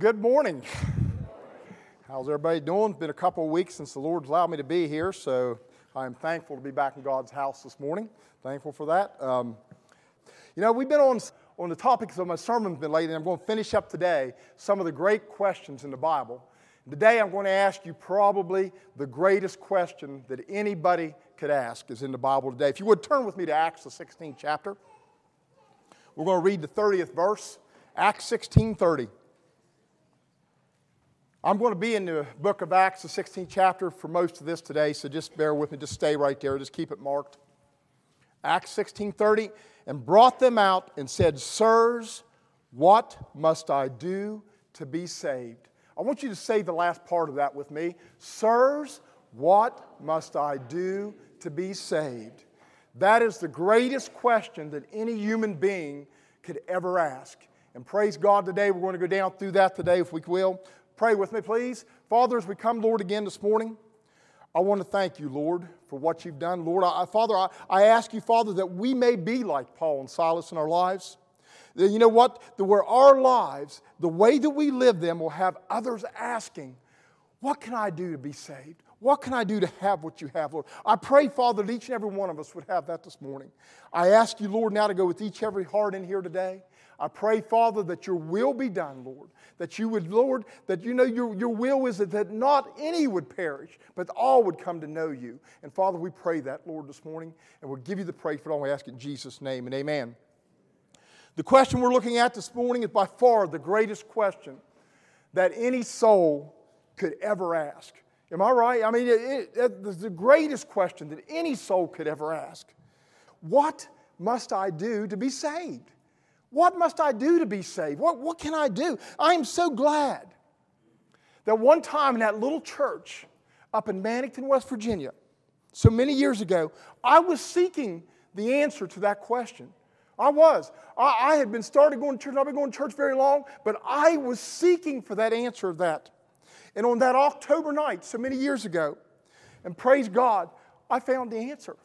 Good morning. How's everybody doing? It's been a couple of weeks since the Lord's allowed me to be here, so I'm thankful to be back in God's house this morning. Thankful for that. We've been on the topics of my sermon's been lately, and I'm going to finish up today some of the great questions in the Bible. Today I'm going to ask you probably the greatest question that anybody could ask is in the Bible today. If you would turn with me to Acts the 16th chapter. We're going to read the 30th verse, Acts 16:30. I'm going to be in the book of Acts, the 16th chapter, for most of this today, so just bear with me. Just stay right there. Just keep it marked. Acts 16:30, and brought them out and said, Sirs, what must I do to be saved? I want you to say the last part of that with me. Sirs, what must I do to be saved? That is the greatest question that any human being could ever ask. And praise God today, we're going to go down through that today if we will. Pray with me, please. Father, as we come, Lord, again this morning, I want to thank you, Lord, for what you've done. Lord, Father, I ask you, Father, that we may be like Paul and Silas in our lives. That, you know what? That where our lives, the way that we live them, will have others asking, what can I do to be saved? What can I do to have what you have, Lord? I pray, Father, that each and every one of us would have that this morning. I ask you, Lord, now to go with each and every heart in here today. I pray, Father, that your will be done, Lord. That you would, Lord, that you know your will is that not any would perish, but all would come to know you. And Father, we pray that, Lord, this morning, and we'll give you the praise for it all. We ask it in Jesus' name, and amen. The question we're looking at this morning is by far the greatest question that any soul could ever ask. Am I right? I mean, it's the greatest question that any soul could ever ask. What must I do to be saved? What must I do to be saved? What can I do? I am so glad that one time in that little church up in Mannington, West Virginia, so many years ago, I was seeking the answer to that question. I was. I had been started going to church. I've been going to church very long, but I was seeking for that answer of that. And on that October night, so many years ago, and praise God, I found the answer.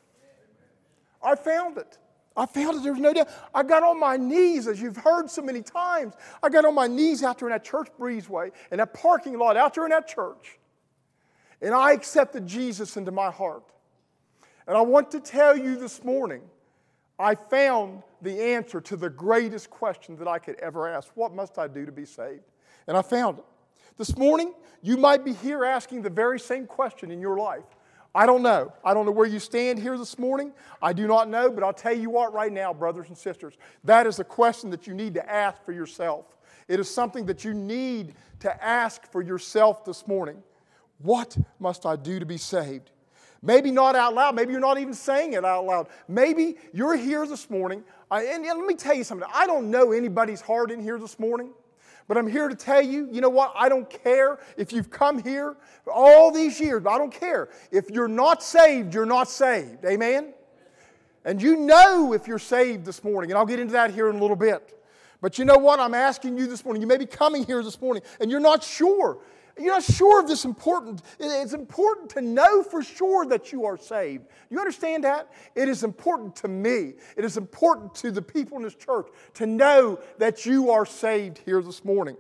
I found it. There's no doubt. I got on my knees, as you've heard so many times. I got on my knees out there in that church breezeway, in that parking lot out there in that church. And I accepted Jesus into my heart. And I want to tell you this morning, I found the answer to the greatest question that I could ever ask. What must I do to be saved? And I found it. This morning, you might be here asking the very same question in your life. I don't know. I don't know where you stand here this morning. I do not know, but I'll tell you what right now, brothers and sisters. That is a question that you need to ask for yourself. It is something that you need to ask for yourself this morning. What must I do to be saved? Maybe not out loud. Maybe you're not even saying it out loud. Maybe you're here this morning. And let me tell you something. I don't know anybody's heart in here this morning. But I'm here to tell you, you know what? I don't care if you've come here all these years. I don't care. If you're not saved, you're not saved. Amen? And you know if you're saved this morning. And I'll get into that here in a little bit. But you know what? I'm asking you this morning. You may be coming here this morning and you're not sure. You're not sure of this important. It's important to know for sure that you are saved. You understand that? It is important to me. It is important to the people in this church to know that you are saved here this morning.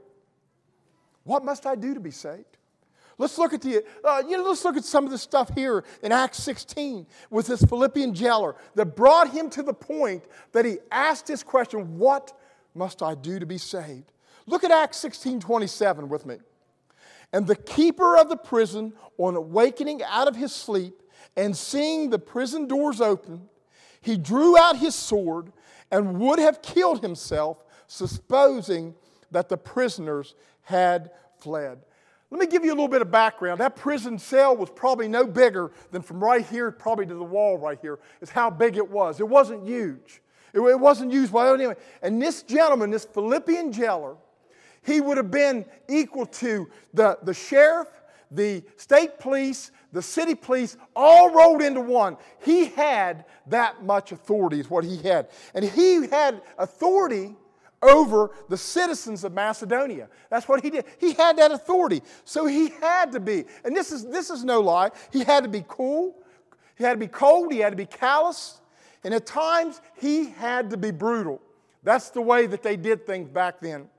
What must I do to be saved? Let's look at let's look at some of the stuff here in Acts 16 with this Philippian jailer that brought him to the point that he asked this question, what must I do to be saved? Look at Acts 16:27 with me. And the keeper of the prison, on awakening out of his sleep and seeing the prison doors open, he drew out his sword and would have killed himself, supposing that the prisoners had fled. Let me give you a little bit of background. That prison cell was probably no bigger than from right here probably to the wall right here is how big it was. It wasn't huge. It wasn't used by anyone. And this gentleman, this Philippian jailer, he would have been equal to the sheriff, the state police, the city police, all rolled into one. He had that much authority is what he had. And he had authority over the citizens of Macedonia. That's what he did. He had that authority. So he had to be, and this is no lie, he had to be cool, he had to be cold, he had to be callous, and at times he had to be brutal. That's the way that they did things back then.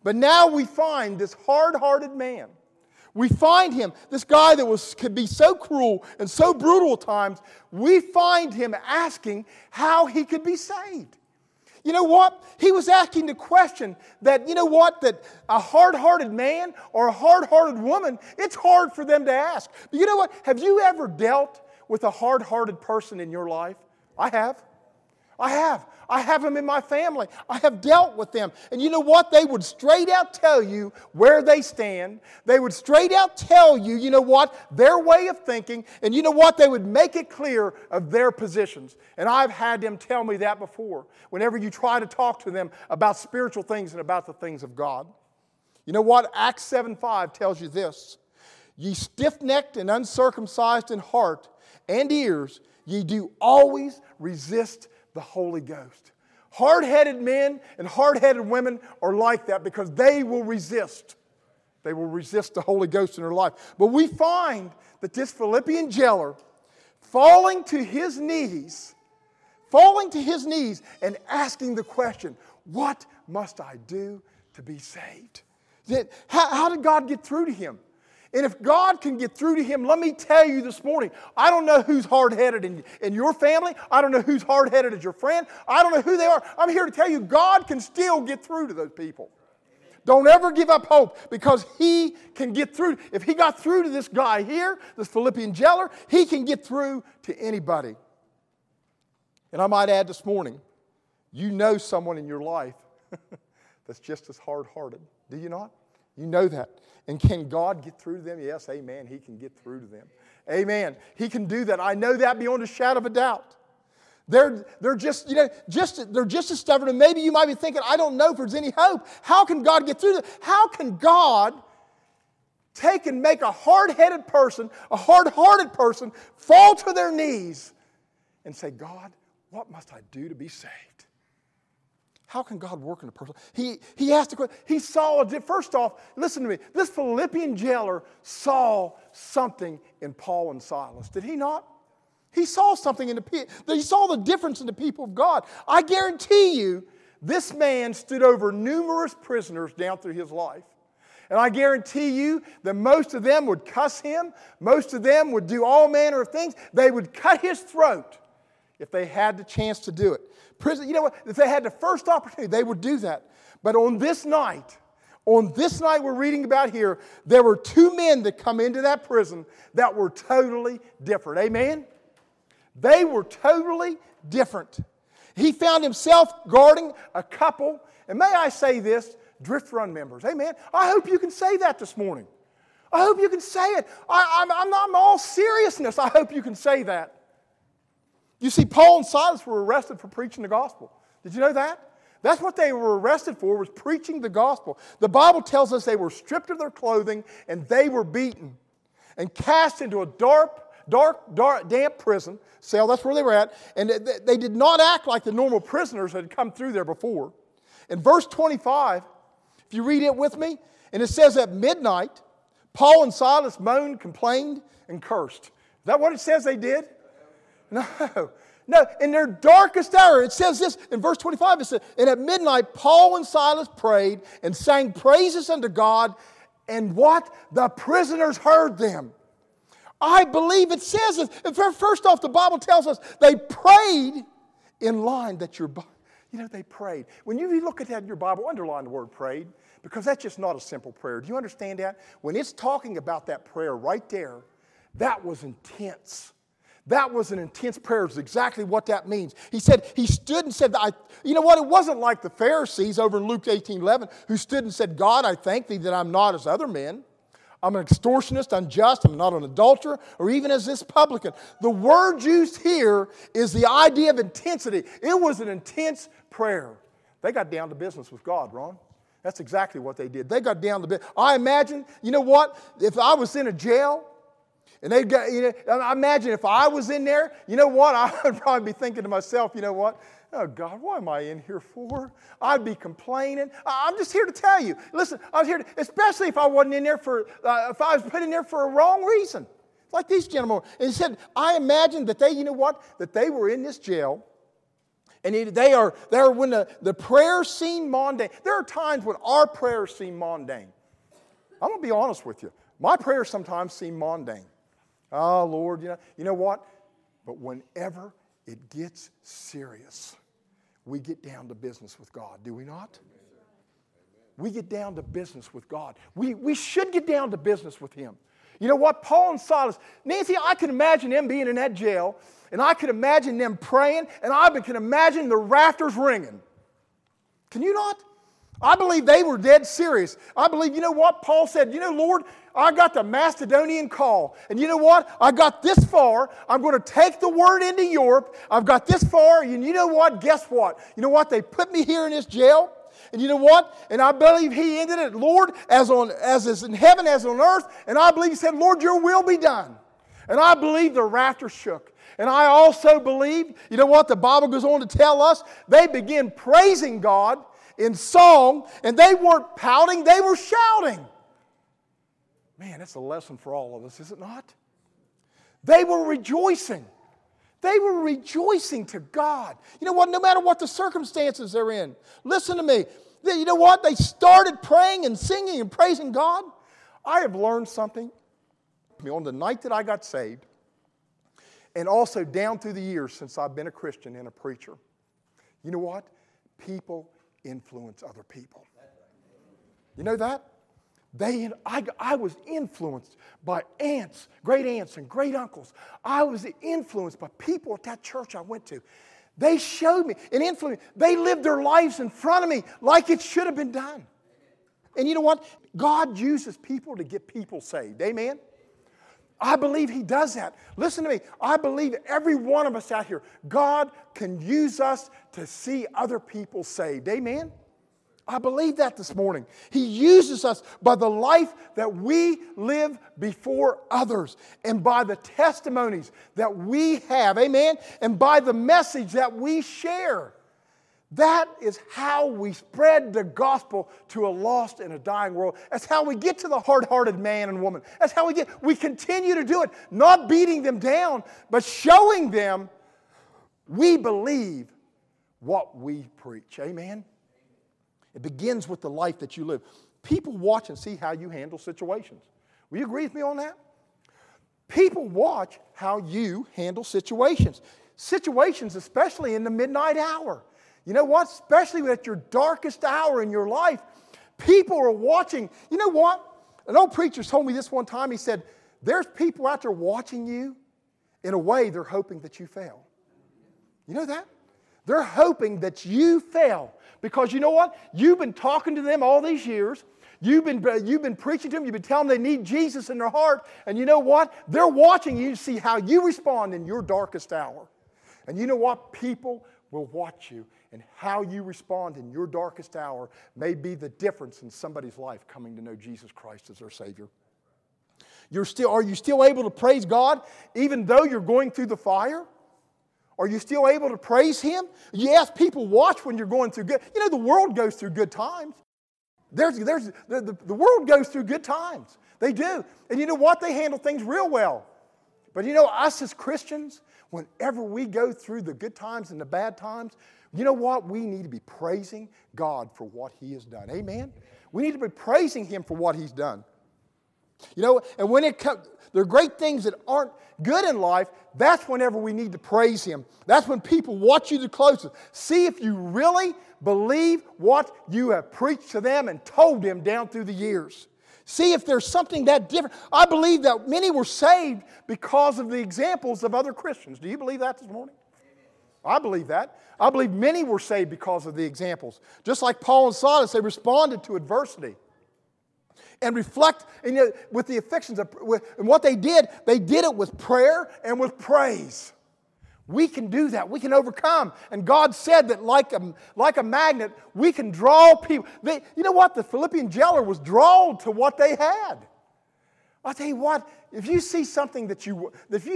But now we find this hard-hearted man. We find him, this guy that could be so cruel and so brutal at times, we find him asking how he could be saved. You know what? He was asking the question that, that a hard-hearted man or a hard-hearted woman, it's hard for them to ask. But you know what? Have you ever dealt with a hard-hearted person in your life? I have. I have them in my family. I have dealt with them. And you know what? They would straight out tell you where they stand. They would straight out tell you, their way of thinking. And you know what? They would make it clear of their positions. And I've had them tell me that before. Whenever you try to talk to them about spiritual things and about the things of God. You know what? Acts 7:5 tells you this. Ye stiff-necked and uncircumcised in heart and ears, ye do always resist the Holy Ghost. Hard-headed men and hard-headed women are like that because they will resist. They will resist the Holy Ghost in their life. But we find that this Philippian jailer falling to his knees and asking the question, what must I do to be saved? How did God get through to him? And if God can get through to him, let me tell you this morning, I don't know who's hard-headed in your family. I don't know who's hard-headed as your friend. I don't know who they are. I'm here to tell you, God can still get through to those people. Don't ever give up hope because He can get through. If He got through to this guy here, this Philippian jailer, He can get through to anybody. And I might add this morning, you know someone in your life that's just as hard-hearted. Do you not? You know that. And can God get through to them? Yes, amen. He can get through to them. Amen. He can do that. I know that beyond a shadow of a doubt. They're just as stubborn. And maybe you might be thinking, I don't know if there's any hope. How can God get through that? How can God take and make a hard-headed person, a hard-hearted person, fall to their knees and say, God, what must I do to be saved? How can God work in a person? He asked the question. He saw, first off, listen to me, this Philippian jailer saw something in Paul and Silas. Did he not? He saw something in the people. He saw the difference in the people of God. I guarantee you, this man stood over numerous prisoners down through his life. And I guarantee you that most of them would cuss him. Most of them would do all manner of things. They would cut his throat if they had the chance to do it. Prison, you know what? If they had the first opportunity, they would do that. But on this night we're reading about here, there were two men that come into that prison that were totally different. Amen? They were totally different. He found himself guarding a couple, and may I say this, Drift Run members. Amen? I hope you can say that this morning. I hope you can say it. I'm all seriousness. I hope you can say that. You see, Paul and Silas were arrested for preaching the gospel. Did you know that? That's what they were arrested for, was preaching the gospel. The Bible tells us they were stripped of their clothing and they were beaten and cast into a dark, damp prison cell. That's where they were at. And they did not act like the normal prisoners that had come through there before. In verse 25, if you read it with me, and it says at midnight, Paul and Silas moaned, complained, and cursed. Is that what it says they did? No, in their darkest hour, it says this, in verse 25, it says, and at midnight, Paul and Silas prayed and sang praises unto God, and what? The prisoners heard them. I believe it says this. First off, the Bible tells us they prayed in line that your Bible, they prayed. When you look at that in your Bible, underline the word prayed, because that's just not a simple prayer. Do you understand that? When it's talking about that prayer right there, that was intense. That was an intense prayer. Is exactly what that means. He said, he stood and said, you know what? It wasn't like the Pharisees over in Luke 18:11 who stood and said, God, I thank thee that I'm not as other men. I'm an extortionist, unjust, I'm not an adulterer, or even as this publican. The word used here is the idea of intensity. It was an intense prayer. They got down to business with God, Ron. That's exactly what they did. They got down to business. I imagine, you know what? If I was in a jail, and they got, I imagine if I was in there, you know what? I would probably be thinking to myself, you know what? Oh, God, what am I in here for? I'd be complaining. I'm just here to tell you. Listen, I was here, especially if I wasn't in there if I was put in there for a wrong reason. Like these gentlemen. And he said, I imagine that they, you know what? That they were in this jail, And they are when the prayers seem mundane. There are times when our prayers seem mundane. I'm going to be honest with you. My prayers sometimes seem mundane. Oh, Lord, you know what? But whenever it gets serious, we get down to business with God, do we not? We get down to business with God. We should get down to business with Him. You know what? Paul and Silas, Nancy, I can imagine them being in that jail, and I can imagine them praying, and I can imagine the rafters ringing. Can you not? I believe they were dead serious. I believe, you know what? Paul said, Lord, I got the Macedonian call. And you know what? I got this far. I'm going to take the word into Europe. I've got this far. And you know what? Guess what? You know what? They put me here in this jail. And you know what? And I believe He ended it, Lord, as is in heaven as on earth. And I believe He said, Lord, your will be done. And I believe the rafters shook. And I also believe, you know what? The Bible goes on to tell us, they began praising God in song, and they weren't pouting, they were shouting. Man, that's a lesson for all of us, is it not? They were rejoicing. They were rejoicing to God. You know what? No matter what the circumstances they're in. Listen to me. You know what? They started praying and singing and praising God. I have learned something on the night that I got saved, and also down through the years since I've been a Christian and a preacher. You know what? People influence other people. You know that? I was influenced by aunts, great aunts and great uncles. I was influenced by people at that church I went to. They showed me and influenced me. They lived their lives in front of me like it should have been done. And you know what? God uses people to get people saved. Amen? I believe He does that. Listen to me. I believe every one of us out here, God can use us to see other people saved. Amen? I believe that this morning. He uses us by the life that we live before others and by the testimonies that we have. Amen? And by the message that we share. That is how we spread the gospel to a lost and a dying world. That's how we get to the hard-hearted man and woman. That's how we continue to do it. Not beating them down, but showing them we believe what we preach. Amen? It begins with the life that you live. People watch and see how you handle situations. Will you agree with me on that? People watch how you handle situations. Situations, especially in the midnight hour. You know what? Especially at your darkest hour in your life, people are watching. You know what? An old preacher told me this one time. He said, there's people out there watching you. In a way, they're hoping that you fail. You know that? They're hoping that you fail. Because you know what? You've been talking to them all these years. You've been preaching to them. You've been telling them they need Jesus in their heart. And you know what? They're watching you to see how you respond in your darkest hour. And you know what? People will watch you. And how you respond in your darkest hour may be the difference in somebody's life coming to know Jesus Christ as their Savior. Are you still able to praise God even though you're going through the fire? Are you still able to praise Him? Yes, people watch when you're going through good. You know, the world goes through good times. The world goes through good times. They do. And you know what? They handle things real well. But you know, us as Christians, whenever we go through the good times and the bad times, you know what? We need to be praising God for what He has done. Amen? We need to be praising Him for what He's done. You know, and when there are great things that aren't good in life, that's whenever we need to praise Him. That's when people watch you the closest. See if you really believe what you have preached to them and told them down through the years. See if there's something that different. I believe that many were saved because of the examples of other Christians. Do you believe that this morning? I believe that. I believe many were saved because of the examples. Just like Paul and Silas, they responded to adversity. And reflect with the affections of, and what they did it with prayer and with praise. We can do that. We can overcome. And God said that like a magnet, we can draw people. You know what? The Philippian jailer was drawn to what they had. I'll tell you what, if you see something that you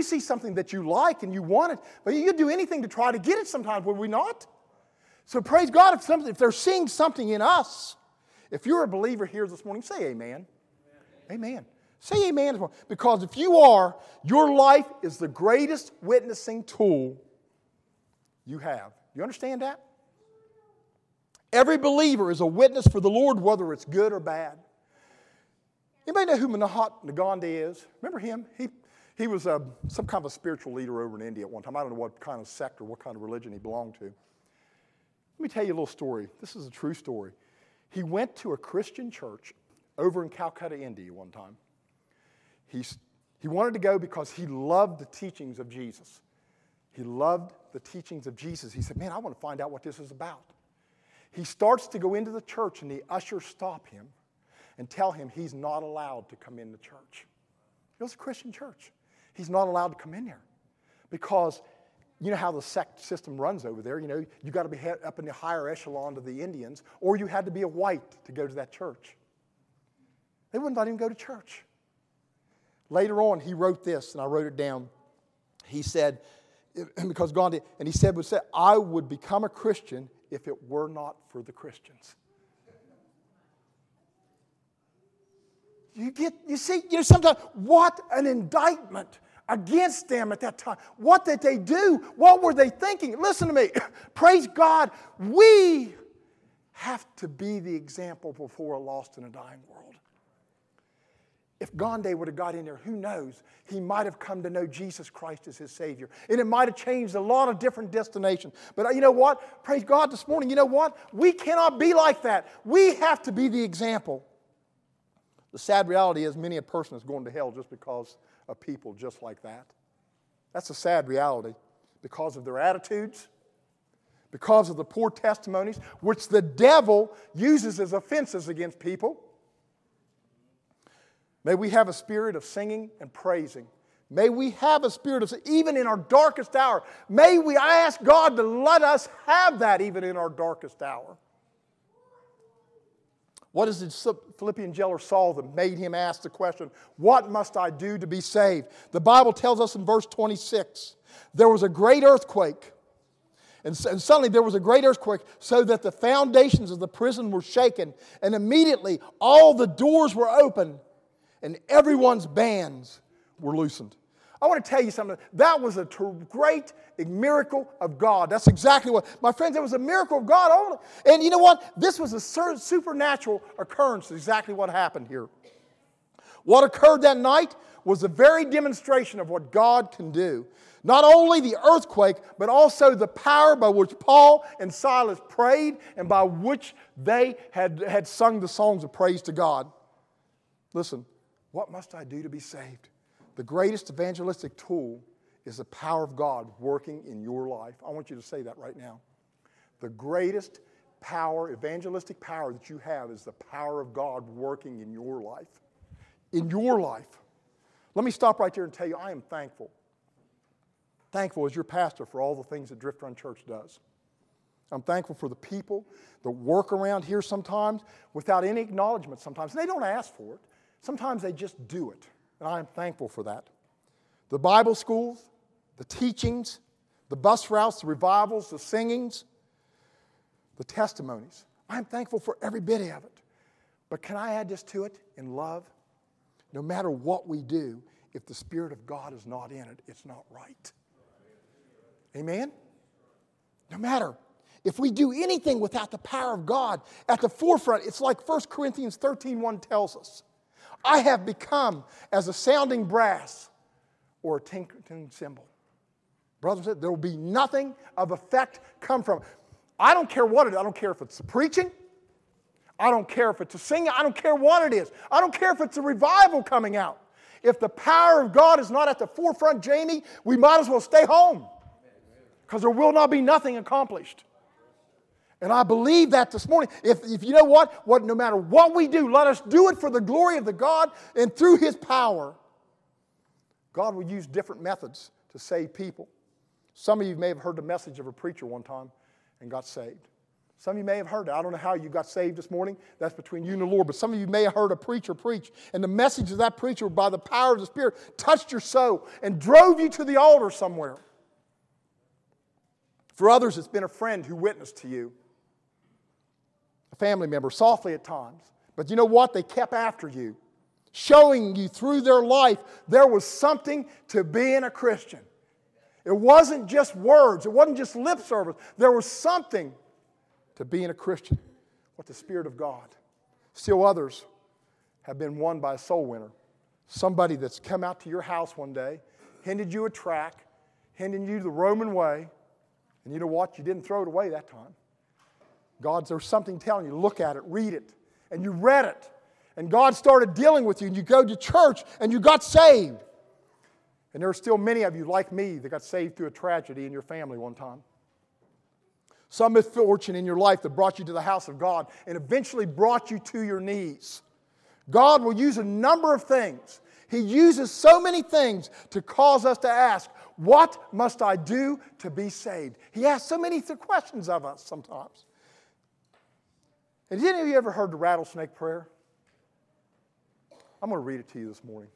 like and you want it, but you do anything to try to get it sometimes, would we not? So praise God if they're seeing something in us. If you're a believer here this morning, say amen. Amen. Say amen this morning. Because if you are, your life is the greatest witnessing tool you have You understand that? Every believer is a witness for the Lord, whether it's good or bad. Anybody know who Mahatma Gandhi is? Remember him? He was some kind of a spiritual leader over in India at one time. I don't know what kind of sect or what kind of religion he belonged to. Let me tell you a little story. This is a true story. He went to a Christian church over in Calcutta, India one time. He wanted to go because he loved the teachings of Jesus. He loved the teachings of Jesus. He said, man, I want to find out what this is about. He starts to go into the church, and the ushers stop him and tell him he's not allowed to come in the church. It was a Christian church. He's not allowed to come in there because you know how the sect system runs over there. You know, you got to be up in the higher echelon of the Indians, or you had to be a white to go to that church. They wouldn't let him go to church. Later on, he wrote this, and I wrote it down. He said, because Gandhi, and he said, I would become a Christian if it were not for the Christians. You see, sometimes what an indictment against them at that time. What did they do? What were they thinking? Listen to me. Praise God. We have to be the example before a lost and a dying world. If Gandhi would have got in there, who knows? He might have come to know Jesus Christ as his Savior. And it might have changed a lot of different destinations. But you know what? Praise God this morning. You know what? We cannot be like that. We have to be the example. The sad reality is many a person is going to hell just because of people just like that. That's a sad reality because of their attitudes, because of the poor testimonies, which the devil uses as offenses against people. May we have a spirit of singing and praising. May we have a spirit of, even in our darkest hour, I ask God to let us have that even in our darkest hour. What is the Philippian jailer Saul that made him ask the question, what must I do to be saved? The Bible tells us in verse 26, there was a great earthquake. And suddenly there was a great earthquake so that the foundations of the prison were shaken. And immediately all the doors were open and everyone's bands were loosened. I want to tell you something. That was a great miracle of God. That's exactly what, my friends, it was a miracle of God only. And you know what? This was a supernatural occurrence, exactly what happened here. What occurred that night was a very demonstration of what God can do. Not only the earthquake, but also the power by which Paul and Silas prayed and by which they had sung the songs of praise to God. Listen, what must I do to be saved? The greatest evangelistic tool is the power of God working in your life. I want you to say that right now. The greatest power, evangelistic power that you have is the power of God working in your life. In your life. Let me stop right there and tell you, I am thankful. Thankful as your pastor for all the things that Drift Run Church does. I'm thankful for the people that work around here sometimes without any acknowledgement sometimes. And they don't ask for it. Sometimes they just do it. And I am thankful for that. The Bible schools, the teachings, the bus routes, the revivals, the singings, the testimonies. I am thankful for every bit of it. But can I add this to it? In love, no matter what we do, if the Spirit of God is not in it, it's not right. Amen? No matter. If we do anything without the power of God at the forefront, it's like 1 Corinthians 13:1 tells us. I have become as a sounding brass or a tinkling cymbal. Brothers and sisters, there will be nothing of effect come from it. I don't care what it is. I don't care if it's the preaching. I don't care if it's a singing. I don't care what it is. I don't care if it's a revival coming out. If the power of God is not at the forefront, Jamie, we might as well stay home. Because there will not be nothing accomplished. And I believe that this morning. If you know what, no matter what we do, let us do it for the glory of the God and through His power. God will use different methods to save people. Some of you may have heard the message of a preacher one time and got saved. Some of you may have heard it. I don't know how you got saved this morning. That's between you and the Lord. But some of you may have heard a preacher preach. And the message of that preacher, by the power of the Spirit, touched your soul and drove you to the altar somewhere. For others, it's been a friend who witnessed to you. A family member, softly at times. But you know what? They kept after you, showing you through their life there was something to being a Christian. It wasn't just words. It wasn't just lip service. There was something to being a Christian with the Spirit of God. Still others have been won by a soul winner. Somebody that's come out to your house one day, handed you a tract, handed you the Roman way, and you know what? You didn't throw it away that time. There's something telling you, look at it, read it. And you read it. And God started dealing with you, and you go to church, and you got saved. And there are still many of you like me that got saved through a tragedy in your family one time. Some misfortune in your life that brought you to the house of God and eventually brought you to your knees. God will use a number of things. He uses so many things to cause us to ask, what must I do to be saved? He asks so many questions of us sometimes. Has any of you ever heard the rattlesnake prayer? I'm going to read it to you this morning.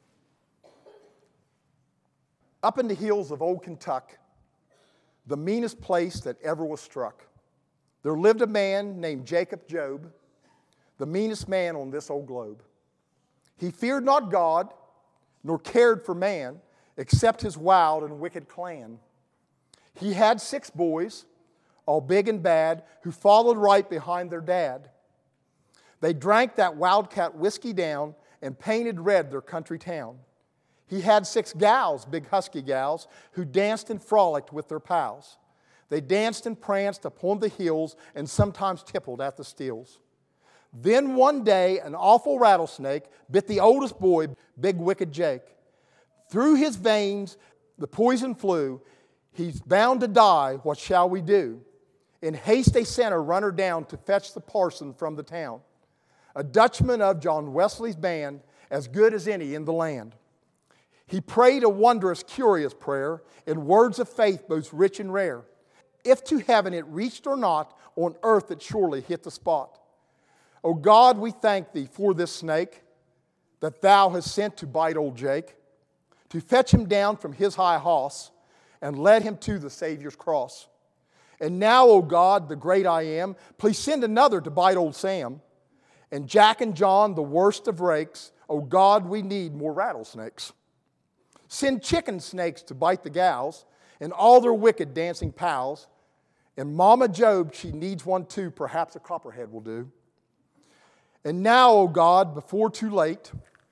Up in the hills of old Kentucky, the meanest place that ever was struck, there lived a man named Jacob Job, the meanest man on this old globe. He feared not God, nor cared for man, except his wild and wicked clan. He had 6 boys, all big and bad, who followed right behind their dad. They drank that wildcat whiskey down and painted red their country town. He had 6 gals, big husky gals, who danced and frolicked with their pals. They danced and pranced upon the hills and sometimes tippled at the stills. Then one day an awful rattlesnake bit the oldest boy, big wicked Jake. Through his veins the poison flew. He's bound to die, what shall we do? In haste they sent a runner down to fetch the parson from the town, a Dutchman of John Wesley's band, as good as any in the land. He prayed a wondrous, curious prayer in words of faith both rich and rare. If to heaven it reached or not, on earth it surely hit the spot. O God, we thank Thee for this snake that Thou hast sent to bite old Jake, to fetch him down from his high hoss and led him to the Savior's cross. And now, O God, the great I Am, please send another to bite old Sam. And Jack and John, the worst of rakes, O God, we need more rattlesnakes. Send chicken snakes to bite the gals and all their wicked dancing pals. And Mama Job, she needs one too, perhaps a copperhead will do. And now, O God, before too late,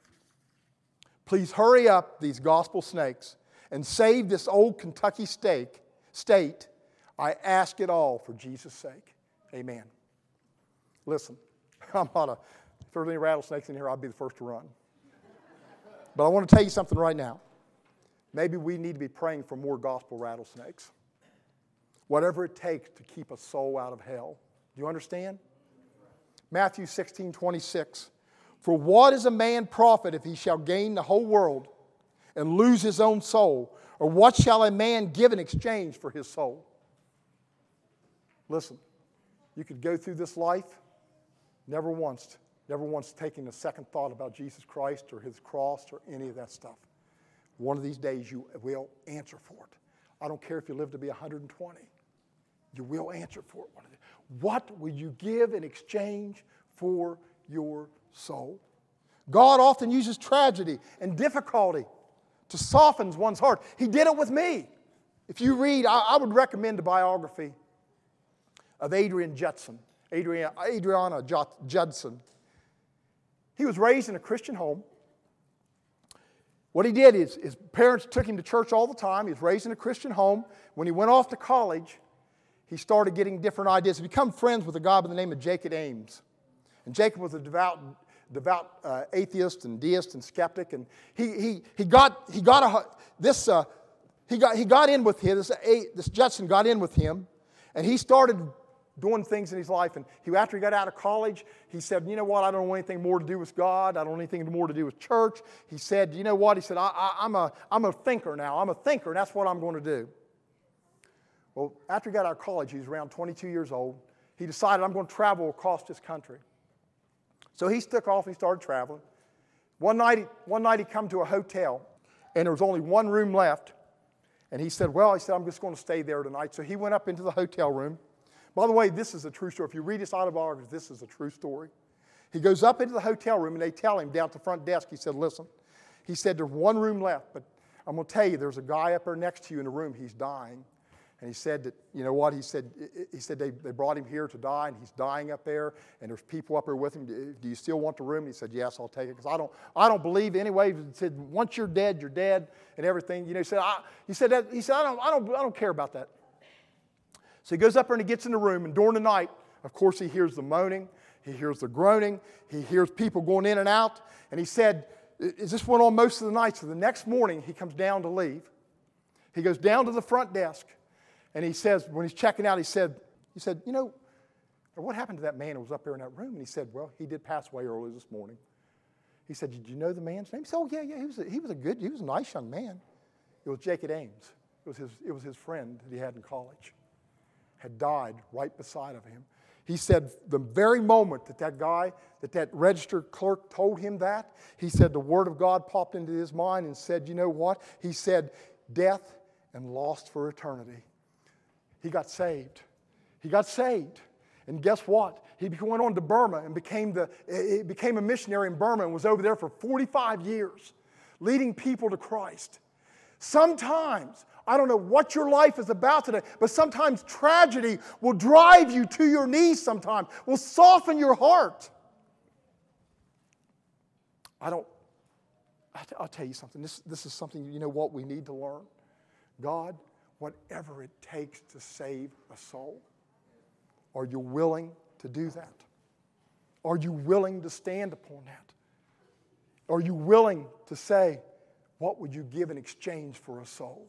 please hurry up these gospel snakes and save this old Kentucky state. I ask it all for Jesus' sake. Amen. Listen, if there's any rattlesnakes in here, I'll be the first to run. But I want to tell you something right now. Maybe we need to be praying for more gospel rattlesnakes. Whatever it takes to keep a soul out of hell. Do you understand? Matthew 16:26. For what is a man profit if he shall gain the whole world and lose his own soul? Or what shall a man give in exchange for his soul? Listen, you could go through this life never once taking a second thought about Jesus Christ or His cross or any of that stuff. One of these days you will answer for it. I don't care if you live to be 120. You will answer for it. What will you give in exchange for your soul? God often uses tragedy and difficulty to soften one's heart. He did it with me. If you read, I would recommend the biography of Adriana Judson. He was raised in a Christian home. What he did is his parents took him to church all the time. He was raised in a Christian home. When he went off to college, he started getting different ideas. He became friends with a guy by the name of Jacob Ames. And Jacob was a devout atheist and deist and skeptic. And he got in with him. This Judson got in with him, and he started doing things in his life. And after he got out of college, he said, you know what, I don't want anything more to do with God. I don't want anything more to do with church. He said, you know what, he said, I'm a thinker now. I'm a thinker, and that's what I'm going to do. Well, after he got out of college, he was around 22 years old. He decided, I'm going to travel across this country. So he took off and he started traveling. One night he come to a hotel, and there was only one room left. And he said, I'm just going to stay there tonight. So he went up into the hotel room. By the way, this is a true story. If you read his autobiography, this is a true story. He goes up into the hotel room, and they tell him down at the front desk, he said, listen, he said, there's one room left, but I'm going to tell you, there's a guy up there next to you in the room. He's dying. And he said that, you know what, he said they brought him here to die, and he's dying up there, and there's people up there with him. Do you still want the room? And he said, yes, I'll take it, because I don't believe anyway. He said, once you're dead, and everything. You know, he said, I don't care about that. So he goes up there and he gets in the room, and during the night, of course, he hears the moaning, he hears the groaning, he hears people going in and out, and he said, this went on most of the night. So the next morning, he comes down to leave. He goes down to the front desk. And he says, when he's checking out, he said, you know, what happened to that man who was up there in that room? And he said, well, he did pass away early this morning. He said, did you know the man's name? He said, oh, yeah, he was a nice young man. It was Jacob Ames. It was his friend that he had in college. Had died right beside of him. He said the very moment that register clerk told him that, he said the word of God popped into his mind and said, you know what? He said, death and lost for eternity. He got saved. He got saved. And guess what? He went on to Burma and became a missionary in Burma and was over there for 45 years, leading people to Christ. Sometimes, I don't know what your life is about today, but sometimes tragedy will drive you to your knees sometimes, will soften your heart. I'll tell you something. This is something, you know what, we need to learn. God, whatever it takes to save a soul, are you willing to do that? Are you willing to stand upon that? Are you willing to say, what would you give in exchange for a soul?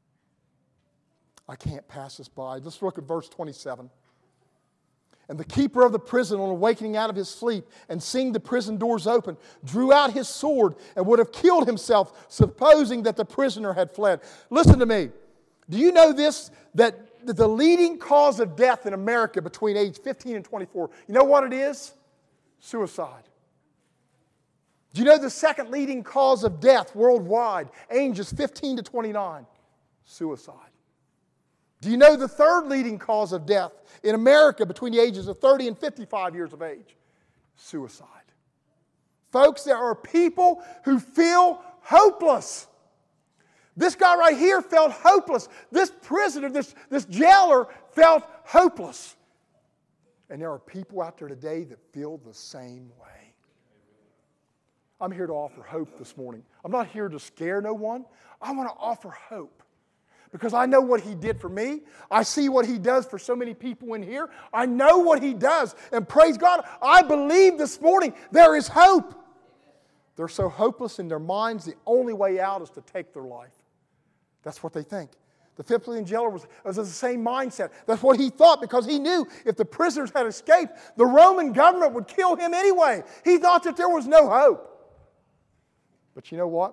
I can't pass this by. Let's look at verse 27. And the keeper of the prison, on awakening out of his sleep and seeing the prison doors open, drew out his sword and would have killed himself, supposing that the prisoner had fled. Listen to me. Do you know this, that the leading cause of death in America between age 15 and 24, you know what it is? Suicide. Do you know the second leading cause of death worldwide, ages 15 to 29? Suicide. Do you know the third leading cause of death in America between the ages of 30 and 55 years of age? Suicide. Folks, there are people who feel hopeless. This guy right here felt hopeless. This prisoner, this jailer felt hopeless. And there are people out there today that feel the same way. I'm here to offer hope this morning. I'm not here to scare no one. I want to offer hope. Because I know what He did for me. I see what He does for so many people in here. I know what He does. And praise God, I believe this morning there is hope. They're so hopeless in their minds, the only way out is to take their life. That's what they think. The Philippian jailer was the same mindset. That's what he thought, because he knew if the prisoners had escaped, the Roman government would kill him anyway. He thought that there was no hope. But you know what?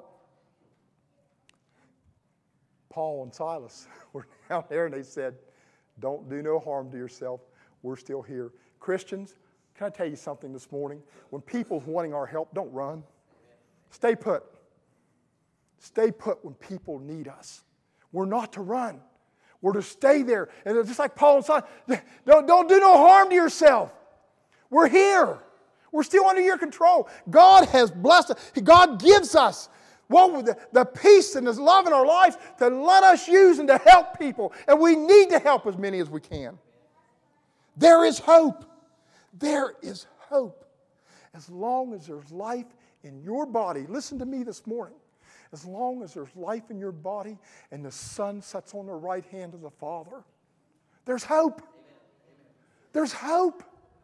Paul and Silas were down there and they said, don't do no harm to yourself. We're still here. Christians, can I tell you something this morning? When people's wanting our help, don't run. Stay put. Stay put when people need us. We're not to run. We're to stay there. And just like Paul and Silas, don't do no harm to yourself. We're here. We're still under your control. God has blessed us. God gives us the peace and the love in our lives to let us use and to help people. And we need to help as many as we can. There is hope. There is hope. As long as there's life in your body, listen to me this morning. As long as there's life in your body and the Son sits on the right hand of the Father, there's hope. There's hope.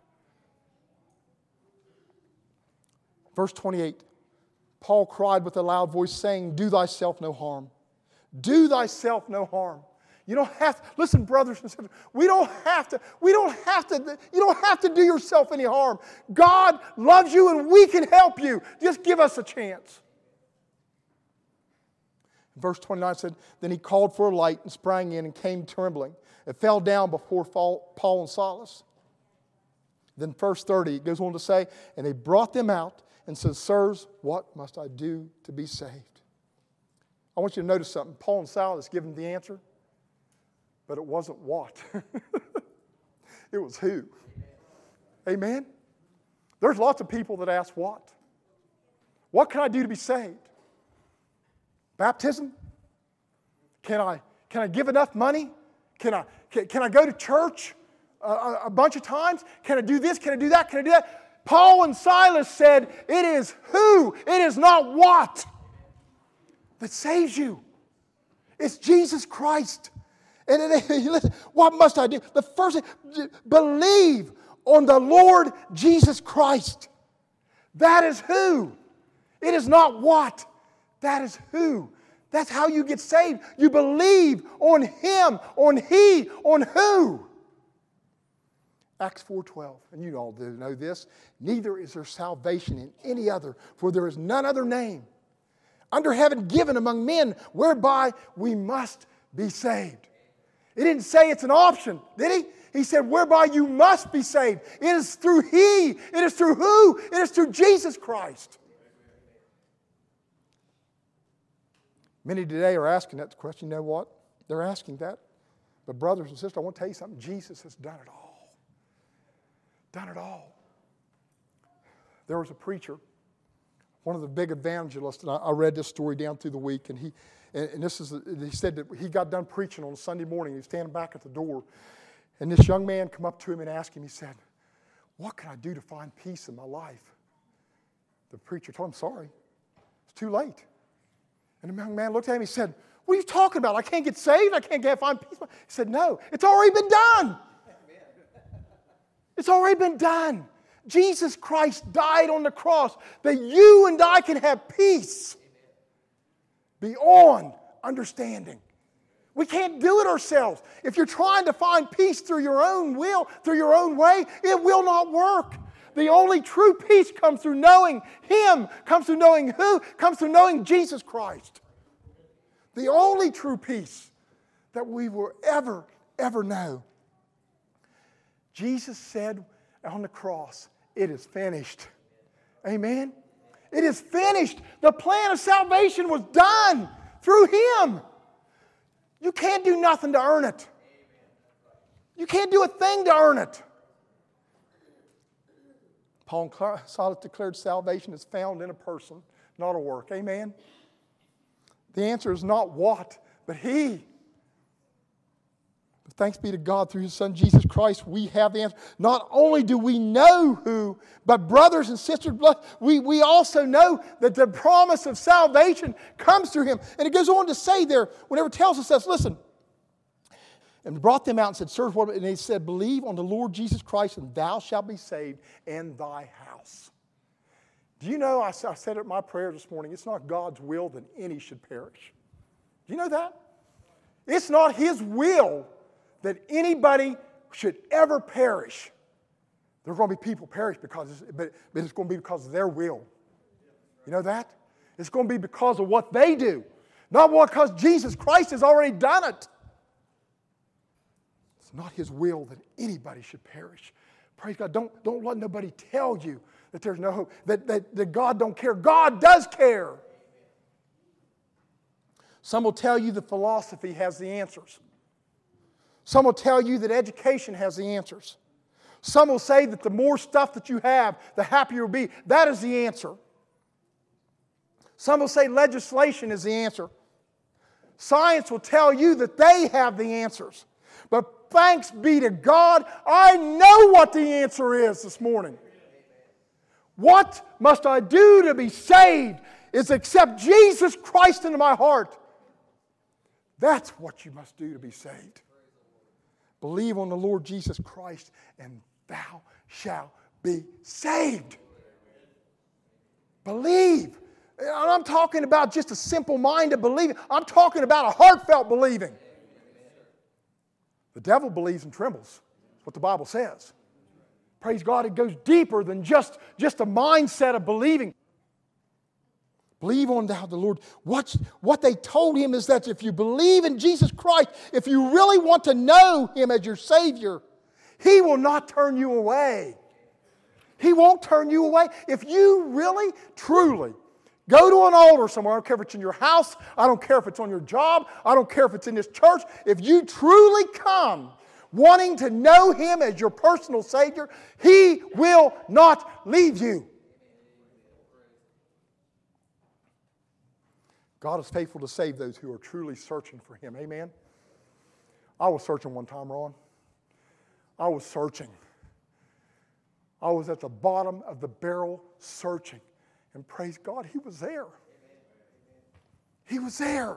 Verse 28, Paul cried with a loud voice, saying, do thyself no harm. Do thyself no harm. You don't have to, listen, brothers and sisters, you don't have to do yourself any harm. God loves you and we can help you. Just give us a chance. Verse 29 said, then he called for a light and sprang in and came trembling. It fell down before Paul and Silas. Then verse 30, it goes on to say, and they brought them out and said, sirs, what must I do to be saved? I want you to notice something. Paul and Silas give him the answer, but it wasn't what. It was who. Amen? There's lots of people that ask what. What can I do to be saved? Baptism? Can I give enough money? Can I go to church a bunch of times? Can I do this? Can I do that? Can I do that? Paul and Silas said, it is who, it is not what, that saves you. It's Jesus Christ. And listen, what must I do? The first thing, believe on the Lord Jesus Christ. That is who. It is not what. That is who. That's how you get saved. You believe on Him, on He, on who. Acts 4:12, and you all do know this. Neither is there salvation in any other, for there is none other name under heaven given among men whereby we must be saved. He didn't say it's an option, did he? He said whereby you must be saved. It is through He. It is through who? It is through Jesus Christ. Many today are asking that question. You know what? They're asking that. But brothers and sisters, I want to tell you something. Jesus has done it all. Done it all. There was a preacher, one of the big evangelists, and I read this story down through the week, and he said that he got done preaching on a Sunday morning. He was standing back at the door, and this young man come up to him and asked him, he said, what can I do to find peace in my life? The preacher told him, sorry, it's too late. And the young man looked at him and he said, what are you talking about? I can't get saved? I can't find peace? He said, no, it's already been done. It's already been done. Jesus Christ died on the cross that you and I can have peace beyond understanding. We can't do it ourselves. If you're trying to find peace through your own will, through your own way, it will not work. The only true peace comes through knowing Him, comes through knowing who, comes through knowing Jesus Christ. The only true peace that we will ever know. Jesus said on the cross, it is finished. Amen? It is finished. The plan of salvation was done through Him. You can't do nothing to earn it. You can't do a thing to earn it. Paul and Silas declared salvation is found in a person, not a work. Amen? The answer is not what, but He. But thanks be to God through His Son Jesus Christ, we have the answer. Not only do we know who, but brothers and sisters, we also know that the promise of salvation comes through Him. And it goes on to say there, whenever it tells us this, listen, and brought them out and said, serve what? And they said, believe on the Lord Jesus Christ and thou shalt be saved and thy house. Do you know, I said it in my prayer this morning, it's not God's will that any should perish. Do you know that? It's not His will that anybody should ever perish. There are going to be people perish but it's going to be because of their will. You know that? It's going to be because of what they do, not because Jesus Christ has already done it. It's not His will that anybody should perish. Praise God. Don't let nobody tell you that there's no hope, that God don't care. God does care. Some will tell you that philosophy has the answers. Some will tell you that education has the answers. Some will say that the more stuff that you have, the happier you'll be. That is the answer. Some will say legislation is the answer. Science will tell you that they have the answers. But thanks be to God, I know what the answer is this morning. What must I do to be saved is accept Jesus Christ into my heart. That's what you must do to be saved. Believe on the Lord Jesus Christ and thou shalt be saved. Believe. And I'm talking about just a simple mind of believing. I'm talking about a heartfelt believing. The devil believes and trembles. That's what the Bible says. Praise God, it goes deeper than just a mindset of believing. Believe on thou the Lord. What they told him is that if you believe in Jesus Christ, if you really want to know Him as your Savior, He will not turn you away. He won't turn you away. If you really, truly go to an altar somewhere, I don't care if it's in your house, I don't care if it's on your job, I don't care if it's in this church, if you truly come wanting to know Him as your personal Savior, He will not leave you. God is faithful to save those who are truly searching for Him. Amen? I was searching one time, Ron. I was searching. I was at the bottom of the barrel searching. And praise God, He was there. He was there.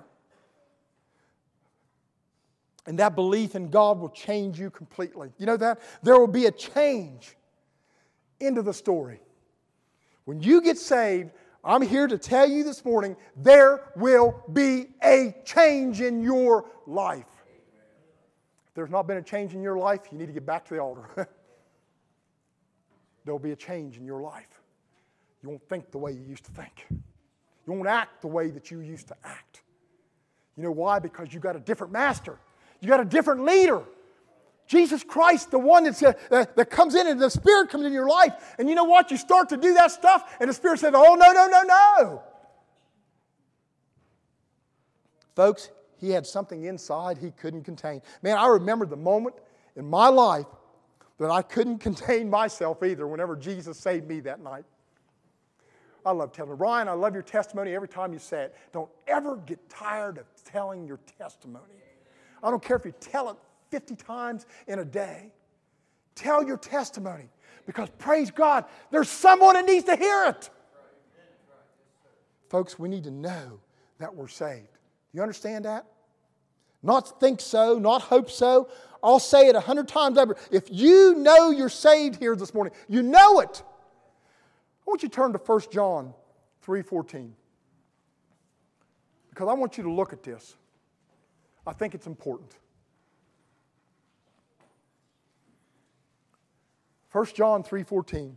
And that belief in God will change you completely. You know that? There will be a change into the story. When you get saved, I'm here to tell you this morning, there will be a change in your life. If there's not been a change in your life, you need to get back to the altar. There will be a change in your life. You won't think the way you used to think. You won't act the way that you used to act. You know why? Because you got a different master. You got a different leader. Jesus Christ, the one that comes in and the Spirit comes in your life. And you know what? You start to do that stuff and the Spirit says, oh, no, no, no, no. Folks, He had something inside He couldn't contain. Man, I remember the moment in my life that I couldn't contain myself either whenever Jesus saved me that night. I love telling it. Ryan, I love your testimony every time you say it. Don't ever get tired of telling your testimony. I don't care if you tell it 50 times in a day. Tell your testimony because, praise God, there's someone that needs to hear it. Folks, we need to know that we're saved. You understand that? Not think so, not hope so. I'll say it 100 times over. If you know you're saved here this morning, you know it. I want you to turn to 1 John 3:14 because I want you to look at this. I think it's important. 1 John 3:14.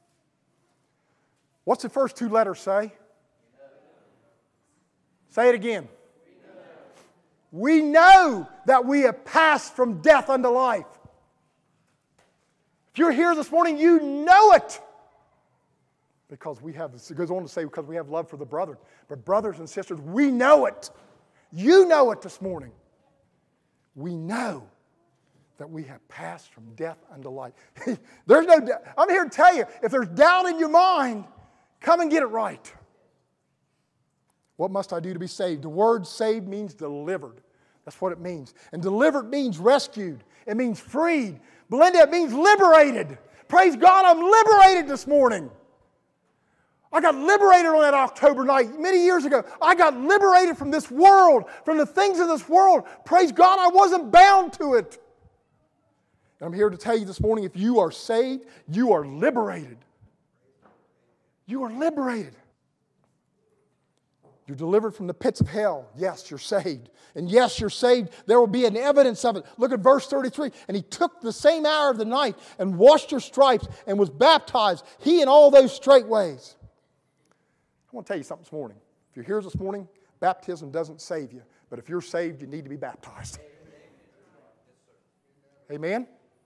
What's the first two letters say? Say it again. We know that we have passed from death unto life. If you're here this morning, you know it. Because we have, it goes on to say, because we have love for the brethren. But brothers and sisters, we know it. You know it this morning. We know that we have passed from death unto life. There's no doubt. I'm here to tell you, if there's doubt in your mind, come and get it right. What must I do to be saved? The word saved means delivered. That's what it means. And delivered means rescued. It means freed. Belinda, it means liberated. Praise God, I'm liberated this morning. I got liberated on that October night many years ago. I got liberated from this world, from the things of this world. Praise God, I wasn't bound to it. And I'm here to tell you this morning, if you are saved, you are liberated. You are liberated. You're delivered from the pits of hell. Yes, you're saved. And yes, you're saved. There will be an evidence of it. Look at verse 33. And he took the same hour of the night and washed your stripes and was baptized, he and all those straightways. I want to tell you something this morning. If you're here this morning, baptism doesn't save you. But if you're saved, you need to be baptized. Amen?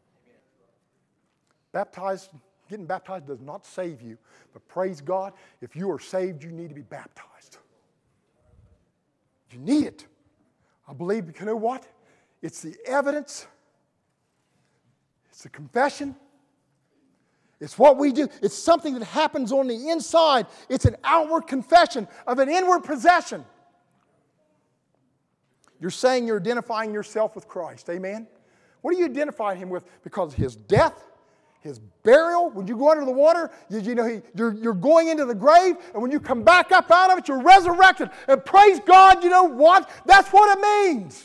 Getting baptized does not save you. But praise God, if you are saved, you need to be baptized. You need it. I believe, you know what? It's the evidence. It's the confession. It's what we do. It's something that happens on the inside. It's an outward confession of an inward possession. You're saying you're identifying yourself with Christ. Amen? What are you identifying Him with? Because His death, His burial, when you go under the water, you're going into the grave, and when you come back up out of it, you're resurrected. And praise God, you know what? That's what it means.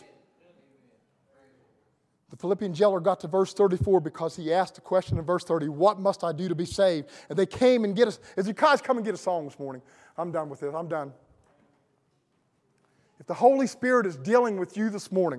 The Philippian jailer got to verse 34 because he asked the question in verse 30, what must I do to be saved? And they came and get us. As you guys come and get a song this morning, I'm done with this. I'm done. If the Holy Spirit is dealing with you this morning,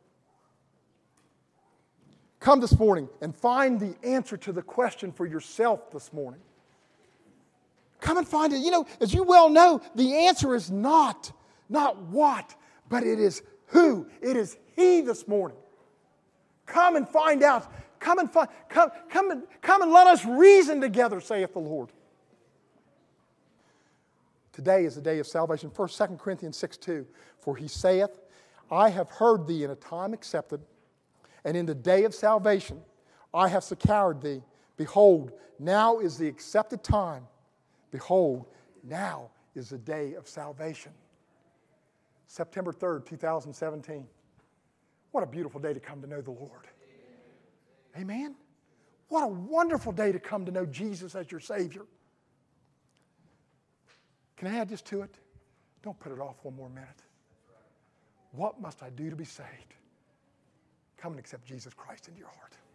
come this morning and find the answer to the question for yourself this morning. Come and find it. You know, as you well know, the answer is not what, but it is who. It is He this morning. Come and find out. Come and let us reason together, saith the Lord. Today is the day of salvation. 2 Corinthians 6:2. For He saith, I have heard thee in a time accepted, and in the day of salvation I have succored thee. Behold, now is the accepted time. Behold, now is the day of salvation. September 3rd, 2017. What a beautiful day to come to know the Lord. Amen? What a wonderful day to come to know Jesus as your Savior. Can I add this to it? Don't put it off one more minute. What must I do to be saved? Come and accept Jesus Christ into your heart.